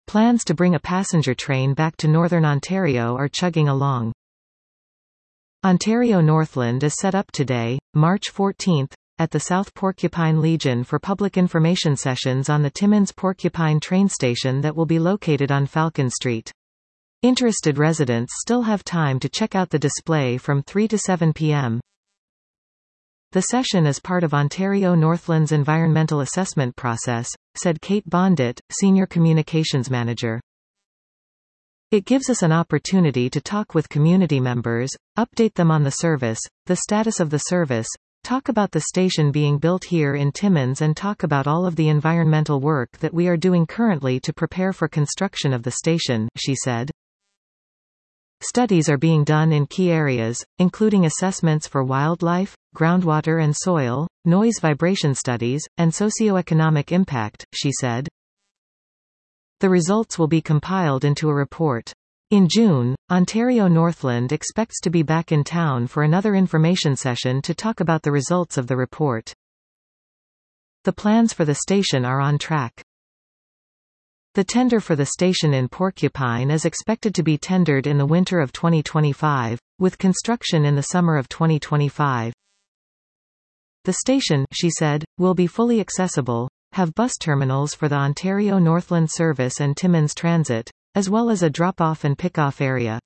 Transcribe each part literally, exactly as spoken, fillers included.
Plans to bring a passenger train back to Northern Ontario are chugging along. Ontario Northland is set up today, March fourteenth, at the South Porcupine Legion for public information sessions on the Timmins Porcupine train station that will be located on Falcon Street. Interested residents still have time to check out the display from three to seven p m The session is part of Ontario Northland's environmental assessment process, said Kate Bondit, Senior Communications Manager. It gives us an opportunity to talk with community members, update them on the service, the status of the service, talk about the station being built here in Timmins and talk about all of the environmental work that we are doing currently to prepare for construction of the station, she said. Studies are being done in key areas, including assessments for wildlife, groundwater and soil, noise vibration studies, and socioeconomic impact, she said. The results will be compiled into a report. In June, Ontario Northland expects to be back in town for another information session to talk about the results of the report. The plans for the station are on track. The tender for the station in Porcupine is expected to be tendered in the winter of twenty twenty-five, with construction in the summer of twenty twenty-five. The station, she said, will be fully accessible, have bus terminals for the Ontario Northland Service and Timmins Transit, as well as a drop-off and pick-off area.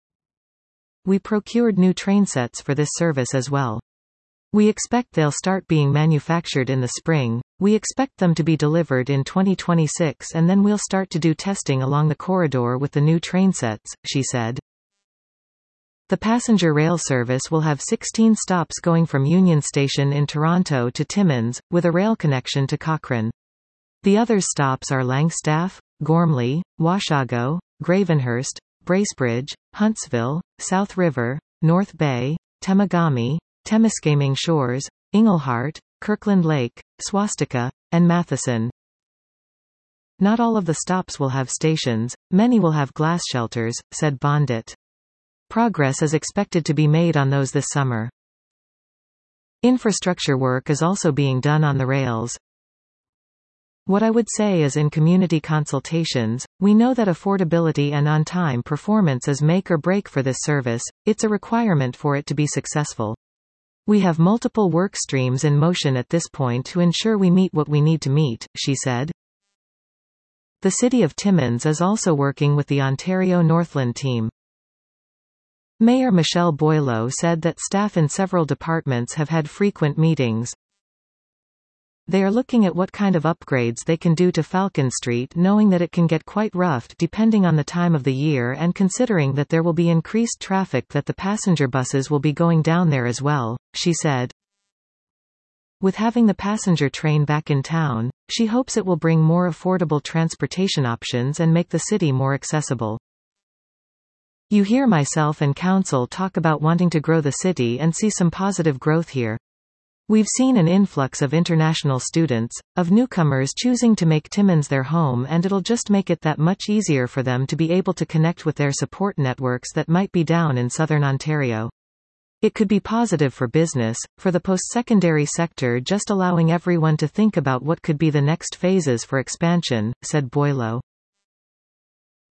We procured new train sets for this service as well. We expect they'll start being manufactured in the spring. We expect them to be delivered in twenty twenty-six and then we'll start to do testing along the corridor with the new train sets, she said. The passenger rail service will have sixteen stops going from Union Station in Toronto to Timmins, with a rail connection to Cochrane. The other stops are Langstaff, Gormley, Washago, Gravenhurst, Bracebridge, Huntsville, South River, North Bay, Temagami, Temiskaming Shores, Englehart, Kirkland Lake, Swastika, and Matheson. Not all of the stops will have stations, many will have glass shelters, said Bondit. Progress is expected to be made on those this summer. Infrastructure work is also being done on the rails. What I would say is in community consultations, we know that affordability and on-time performance is make or break for this service, it's a requirement for it to be successful. We have multiple work streams in motion at this point to ensure we meet what we need to meet, she said. The City of Timmins is also working with the Ontario Northland team. Mayor Michelle Boileau said that staff in several departments have had frequent meetings. They are looking at what kind of upgrades they can do to Falcon Street, knowing that it can get quite rough depending on the time of the year and considering that there will be increased traffic, that the passenger buses will be going down there as well, she said. With having the passenger train back in town, she hopes it will bring more affordable transportation options and make the city more accessible. You hear myself and council talk about wanting to grow the city and see some positive growth here. We've seen an influx of international students, of newcomers choosing to make Timmins their home, and it'll just make it that much easier for them to be able to connect with their support networks that might be down in southern Ontario. It could be positive for business, for the post-secondary sector, just allowing everyone to think about what could be the next phases for expansion, said Boileau.